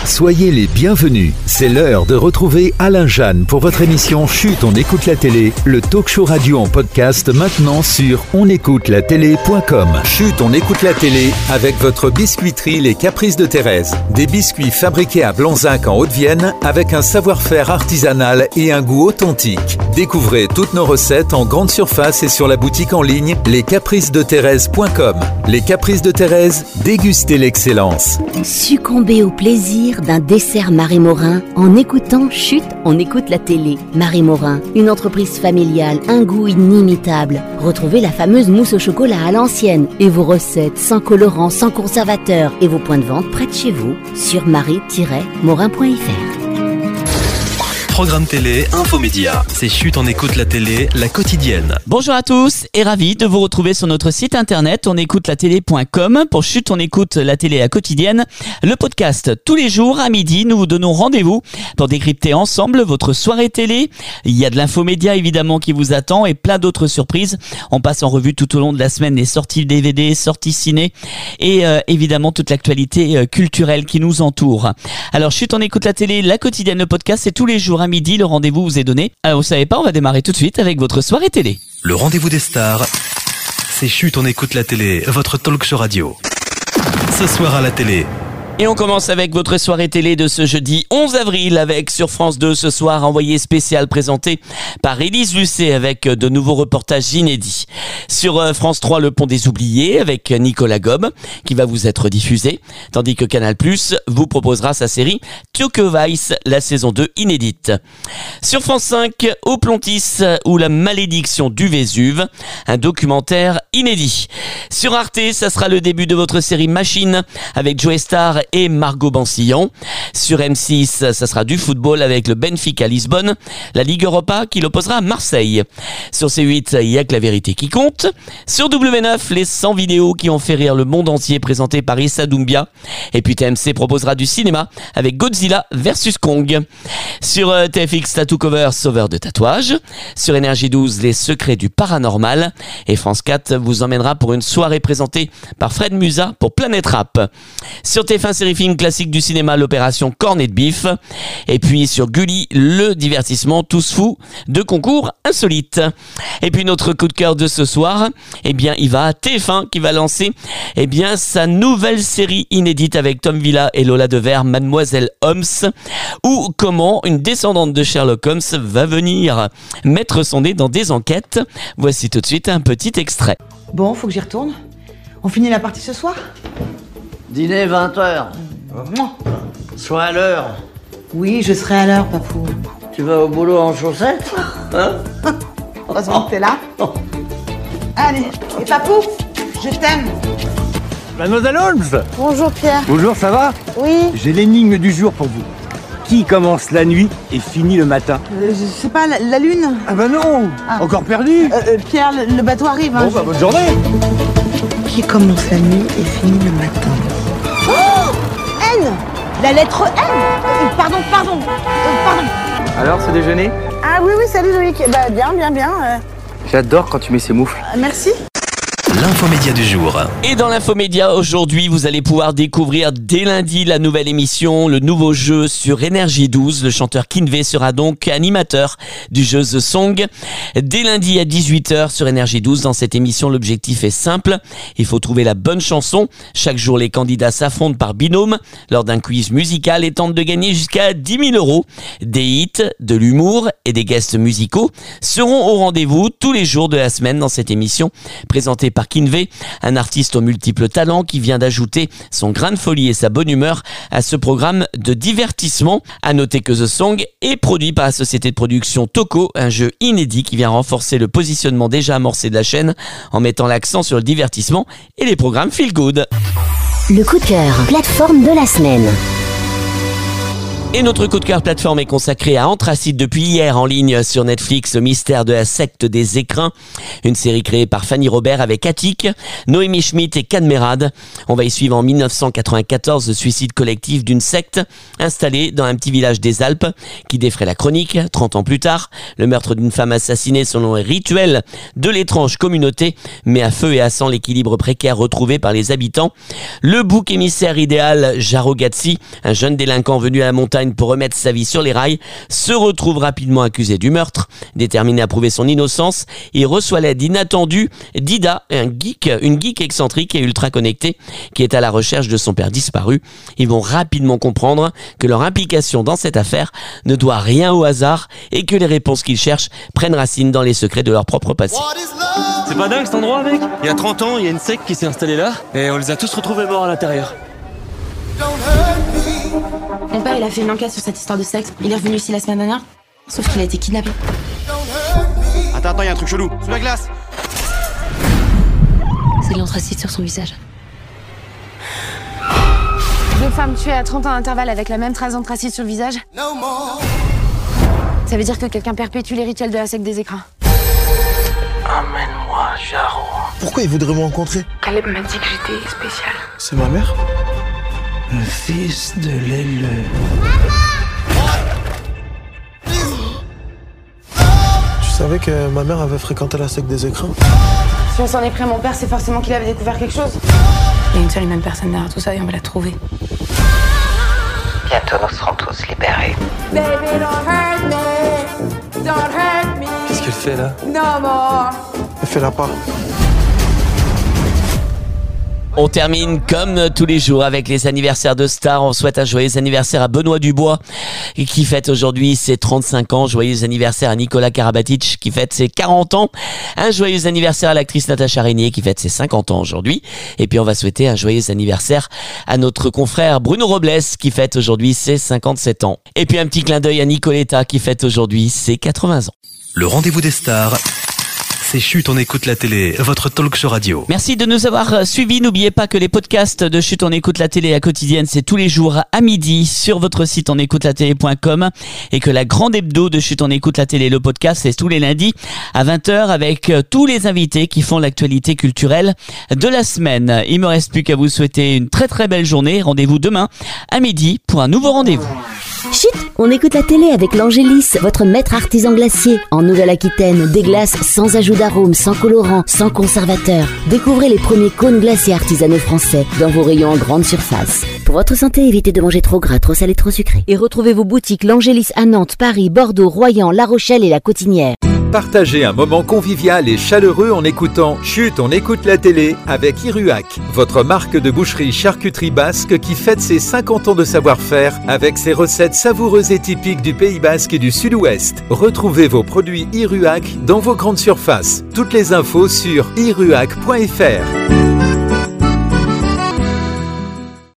Soyez les bienvenus. C'est l'heure de retrouver Alain Jeanne pour votre émission Chut, on écoute la télé, le talk show radio en podcast maintenant sur onécoutelatélé.com. Chut, on écoute la télé avec votre biscuiterie Les Caprices de Thérèse. Des biscuits fabriqués à Blanzac en Haute-Vienne avec un savoir-faire artisanal et un goût authentique. Découvrez toutes nos recettes en grande surface et sur la boutique en ligne lescapricesdethérèse.com. Les Caprices de Thérèse, dégustez l'excellence. Succombez au plaisir d'un dessert Marie Morin en écoutant Chut, on écoute la télé. Marie Morin, une entreprise familiale, un goût inimitable. Retrouvez la fameuse mousse au chocolat à l'ancienne et vos recettes sans colorant, sans conservateur et vos points de vente près de chez vous sur marie-morin.fr. Programme télé, infomédia. C'est Chut, on écoute la télé, la quotidienne. Bonjour à tous et ravi de vous retrouver sur notre site internet onécoutelatélé.com pour Chut, on écoute la télé, la quotidienne. Le podcast tous les jours à midi, nous vous donnons rendez-vous pour décrypter ensemble votre soirée télé. Il y a de l'infomédia évidemment qui vous attend et plein d'autres surprises. On passe en revue tout au long de la semaine les sorties DVD, sorties ciné et évidemment toute l'actualité culturelle qui nous entoure. Alors Chut, on écoute la télé, la quotidienne, le podcast, c'est tous les jours à midi, le rendez-vous vous est donné. Alors vous savez pas, on va démarrer tout de suite avec votre soirée télé. Le rendez-vous des stars, c'est Chut, on écoute la télé, votre talk show radio. Ce soir à la télé. Et on commence avec votre soirée télé de ce jeudi 11 avril avec sur France 2 ce soir envoyé spécial présenté par Élise Lucet avec de nouveaux reportages inédits. Sur France 3 Le Pont des Oubliés avec Nicolas Gobe qui va vous être diffusé, tandis que Canal+ vous proposera sa série Tokyo Vice, la saison 2 inédite. Sur France 5 Au Plontis ou La malédiction du Vésuve, un documentaire inédit. Sur Arte, ça sera le début de votre série Machine avec Joe Star et Margot Bansillon. Sur M6, ça sera du football avec le Benfica Lisbonne, la Ligue Europa qui l'opposera à Marseille. Sur C8, il y a que la vérité qui compte. Sur W9, les 100 vidéos qui ont fait rire le monde entier présentées par Issa Doumbia. Et puis TMC proposera du cinéma avec Godzilla vs Kong. Sur TFX, Tattoo Cover, sauveur de tatouages. Sur Énergie 12, les secrets du paranormal. Et France 4 vous emmènera pour une soirée présentée par Fred Musa pour Planète Rap. Sur TF1 série film classique du cinéma, l'opération Cornet de Bif. Et puis sur Gulli, le divertissement tous fous de concours insolites. Et puis notre coup de cœur de ce soir, eh bien il va à TF1 qui va lancer sa nouvelle série inédite avec Tom Villa et Lola Devers, Mademoiselle Holmes, ou comment une descendante de Sherlock Holmes va venir mettre son nez dans des enquêtes. Voici tout de suite un petit extrait. Bon, faut que j'y retourne. On finit la partie ce soir ? Dîner 20h. Sois à l'heure. Oui, je serai à l'heure, papou. Tu vas au boulot en chaussettes, hein? Heureusement que t'es là. Allez, et papou, je t'aime. Mademoiselle Holmes. Bonjour Pierre. Bonjour, ça va? Oui. J'ai l'énigme du jour pour vous. Qui commence la nuit et finit le matin? Je sais pas, la lune? Ah bah non. Encore perdu. Pierre, le bateau arrive. Bon bah bonne journée. Qui commence la nuit et finit le matin? Oh, N. La lettre N. Pardon. Alors, ce déjeuner? Ah oui, salut Loïc. Bah bien. J'adore quand tu mets ces moufles. Merci. L'infomédia du jour. Et dans l'infomédia aujourd'hui, vous allez pouvoir découvrir dès lundi la nouvelle émission, le nouveau jeu sur Énergie 12. Le chanteur Kinvey sera donc animateur du jeu The Song. Dès lundi à 18h sur Énergie 12. Dans cette émission, l'objectif est simple. Il faut trouver la bonne chanson. Chaque jour, les candidats s'affrontent par binôme lors d'un quiz musical et tentent de gagner jusqu'à 10 000 €. Des hits, de l'humour et des guests musicaux seront au rendez-vous tous les jours de la semaine dans cette émission présentée par Kinvey, un artiste aux multiples talents qui vient d'ajouter son grain de folie et sa bonne humeur à ce programme de divertissement. À noter que The Song est produit par la société de production Toco, un jeu inédit qui vient renforcer le positionnement déjà amorcé de la chaîne en mettant l'accent sur le divertissement et les programmes feel good. Le coup de cœur, plateforme de la semaine. Et notre coup de cœur plateforme est consacré à Anthracite depuis hier en ligne sur Netflix, le mystère de la secte des écrins. Une série créée par Fanny Robert avec Attic, Noémie Schmidt et Cadmerade. On va y suivre en 1994 le suicide collectif d'une secte installée dans un petit village des Alpes qui défraie la chronique. 30 ans plus tard, le meurtre d'une femme assassinée selon les rituels de l'étrange communauté met à feu et à sang l'équilibre précaire retrouvé par les habitants. Le bouc émissaire idéal, Jaro Gatsi, un jeune délinquant venu à la montagne pour remettre sa vie sur les rails, se retrouve rapidement accusé du meurtre. Déterminé à prouver son innocence, il reçoit l'aide inattendue d'Ida, une geek excentrique et ultra connectée qui est à la recherche de son père disparu. Ils vont rapidement comprendre que leur implication dans cette affaire ne doit rien au hasard et que les réponses qu'ils cherchent prennent racine dans les secrets de leur propre passé. C'est pas dingue cet endroit, mec? Il y a 30 ans, il y a une secte qui s'est installée là et on les a tous retrouvés morts à l'intérieur. Mon père, il a fait une enquête sur cette histoire de secte. Il est revenu ici la semaine dernière, sauf qu'il a été kidnappé. Attends, il y a un truc chelou. Sous la glace. C'est de l'anthracite sur son visage. 2 femmes tuées à 30 ans d'intervalle avec la même trace d'anthracite sur le visage. Ça veut dire que quelqu'un perpétue les rituels de la secte des écrins. Emmène-moi, Jaro. Pourquoi il voudrait me rencontrer? Caleb m'a dit que j'étais spéciale. C'est ma mère? Le fils de Lele. Tu savais que ma mère avait fréquenté la secte des écrins? Si on s'en est pris à mon père, c'est forcément qu'il avait découvert quelque chose. Il y a une seule et même personne derrière tout ça et on va la trouver. Bientôt nous serons tous libérés. Baby, don't hurt me. Don't hurt me. Qu'est-ce qu'elle fait là? No more. Elle fait la part. On termine comme tous les jours avec les anniversaires de stars. On souhaite un joyeux anniversaire à Benoît Dubois qui fête aujourd'hui ses 35 ans. Joyeux anniversaire à Nicolas Karabatic qui fête ses 40 ans. Un joyeux anniversaire à l'actrice Natacha Régnier qui fête ses 50 ans aujourd'hui. Et puis on va souhaiter un joyeux anniversaire à notre confrère Bruno Robles qui fête aujourd'hui ses 57 ans. Et puis un petit clin d'œil à Nicoletta qui fête aujourd'hui ses 80 ans. Le rendez-vous des stars. C'est Chut, on écoute la télé, votre talk show radio. Merci de nous avoir suivis. N'oubliez pas que les podcasts de Chut, on écoute la télé à quotidienne, c'est tous les jours à midi sur votre site onécoutelatélé.com et que la grande hebdo de Chut, on écoute la télé, le podcast, c'est tous les lundis à 20h avec tous les invités qui font l'actualité culturelle de la semaine. Il me reste plus qu'à vous souhaiter une très très belle journée. Rendez-vous demain à midi pour un nouveau rendez-vous. Chut, on écoute la télé avec l'Angélis, votre maître artisan glacier. En Nouvelle-Aquitaine, des glaces sans ajout d'arôme, sans colorant, sans conservateur. Découvrez les premiers cônes glacés artisanaux français dans vos rayons en grande surface. Pour votre santé, évitez de manger trop gras, trop salé, trop sucré. Et retrouvez vos boutiques l'Angélis à Nantes, Paris, Bordeaux, Royan, La Rochelle et La Cotinière. Partagez un moment convivial et chaleureux en écoutant Chut, on écoute la télé avec Iruhac, votre marque de boucherie charcuterie basque qui fête ses 50 ans de savoir-faire avec ses recettes savoureuses et typiques du Pays Basque et du Sud-Ouest. Retrouvez vos produits Iruhac dans vos grandes surfaces. Toutes les infos sur iruhac.fr.